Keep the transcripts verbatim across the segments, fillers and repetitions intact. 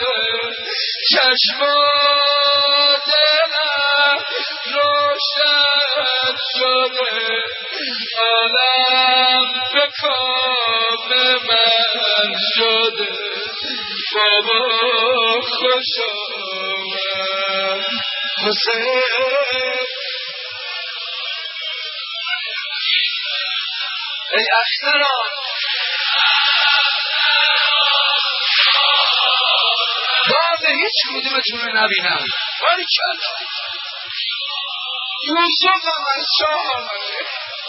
چشم و دلم روشن شده، عالم به کام من شده. بابا خوش آمد حسین. ای اختران باز هیچ کدومتون رو نبینم، ولی چند یوسف هم از شاه آمده.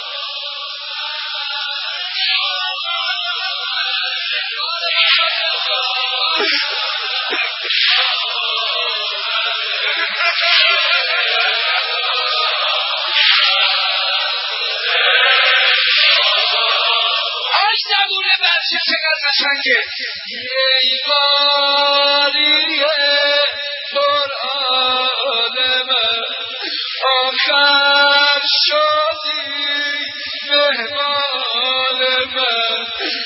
آش زبون بچه چقدر قشنگه. ای باریه قرآن من، آخر شدی مهمان من.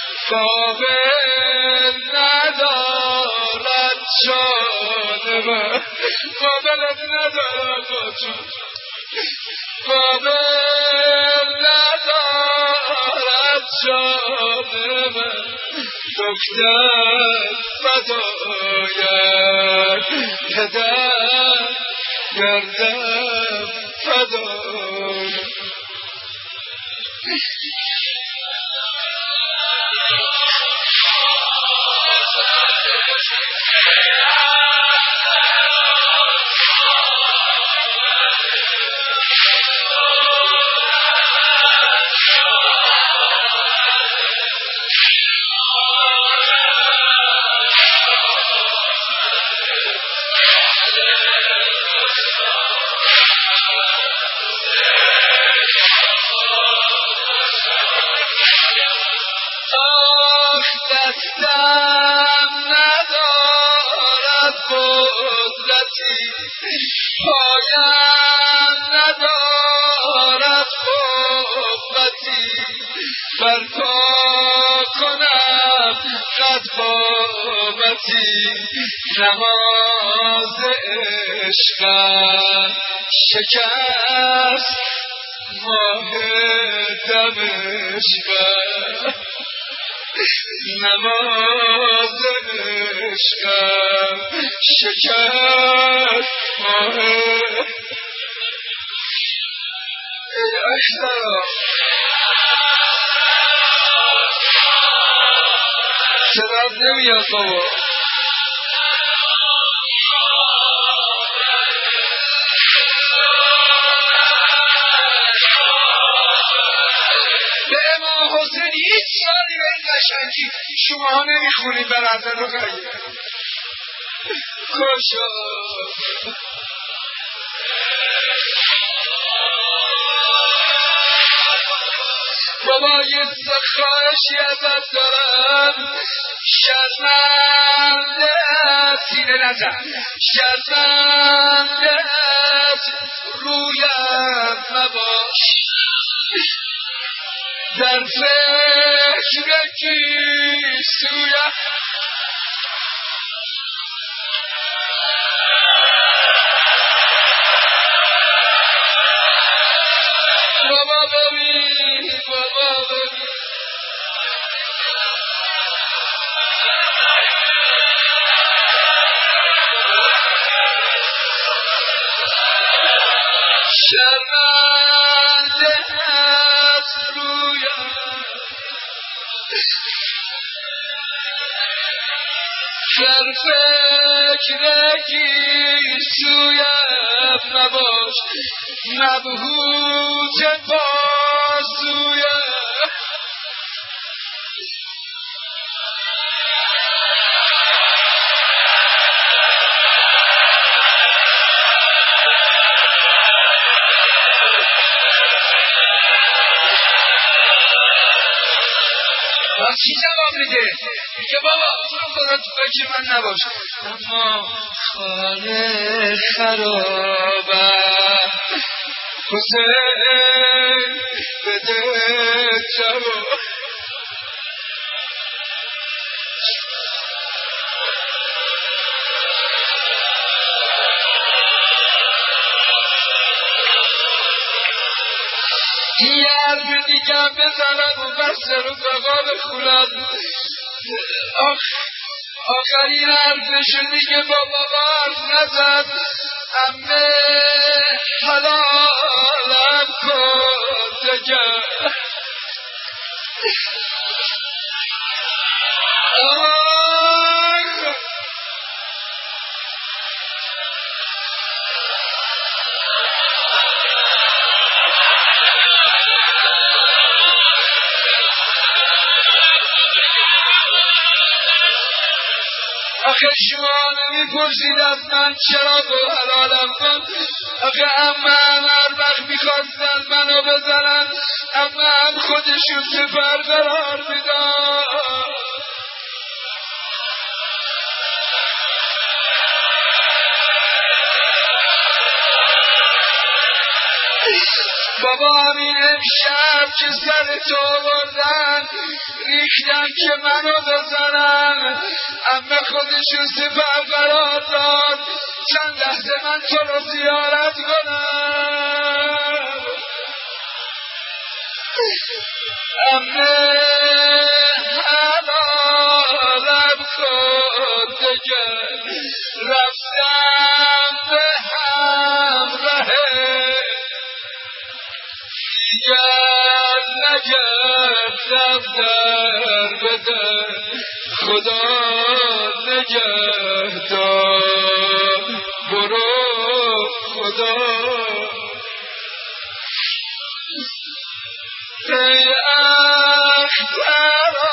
قابل ندارد جان من، قابلت ندارد جان، قابل ندارد جان من. دکتر فداید پدر گردم فداید. دستم ندارد قدرتی، پایم ندارد قوتی، برپا کنم قد قامتی. نماز عشقم شکست ماه دمشقم، نماز عشقم شکست ماه. ای احترام صدات نمیاد بابا. به امام حسین هیچ سالی به این قشنگی شما ها نمیخونید بر حضرت رقیه. کشا بابا یه خواهشی ازت دارم، شرمنده سینه نزن، شرمنده رویم مباش، در فکر گیسویم. بابا ببین بابا ببین شرمنده از رویم، در فکر گیسویم نباش، مبهوت بازویم. باز چی جواب میده؟ میگه بابا تو رو خدا تو فکر من نباش، اما خانه خرابم حسین بده جواب. گم بزنم و بس رو بقا بخونم. آخرین حرفشو میگه بابا حرف نزد، امه حلالم کن دگر. آخه شما نمیپرسید از من چرا با حلالم کن. آخه امه هم هر وقت میخواستن منو بزنن، امه هم خودشون سپر قرار میدن. بابا همین امشب که سر تو بردن ریختن که منو بزنن، امه خودشون سپر قرار داد چند لحظه من تو رو زیارت کنم. امه حلالم کن دگر، رفتم به همراه دیگر نگردم در بدر، خدا نگهدار برو خدا. ای اخترا